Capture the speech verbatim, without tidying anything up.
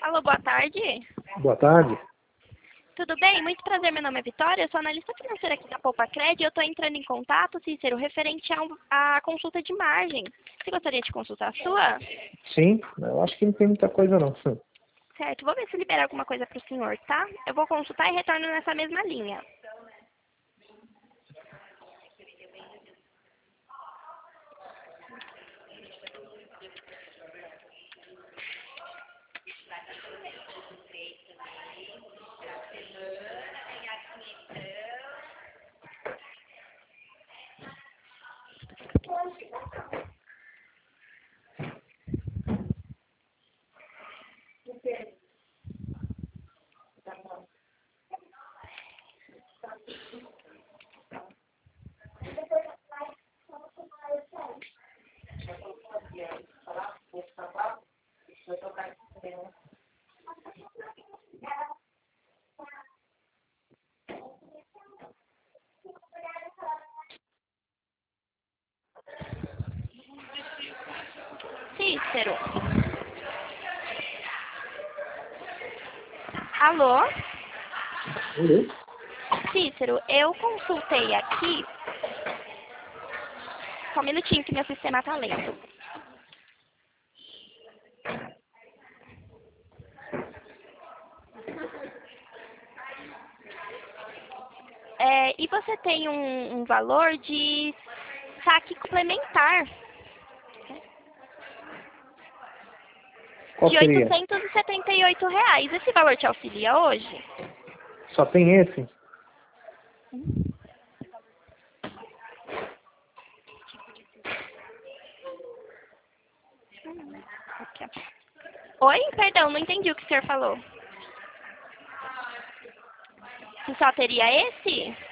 Alô, boa tarde. Boa tarde. Tudo bem? Muito prazer, meu nome é Vitória, eu sou analista financeira aqui da Poupa Cred e eu estou entrando em contato, Cícero, referente a, um, a consulta de margem. Você gostaria de consultar a sua? Sim, eu acho que não tem muita coisa não. Certo, vou ver se libera alguma coisa para o senhor, tá? Eu vou consultar e retorno nessa mesma linha. Cícero. Alô? Oi? Cícero, eu consultei aqui. Só um minutinho que meu sistema está lento. É, e você tem um, um valor de saque complementar Qual de seria? oitocentos e setenta e oito reais. Esse valor te auxilia hoje? Só tem esse? Aqui, ó. Oi? Perdão, não entendi o que o senhor falou. Se só teria esse?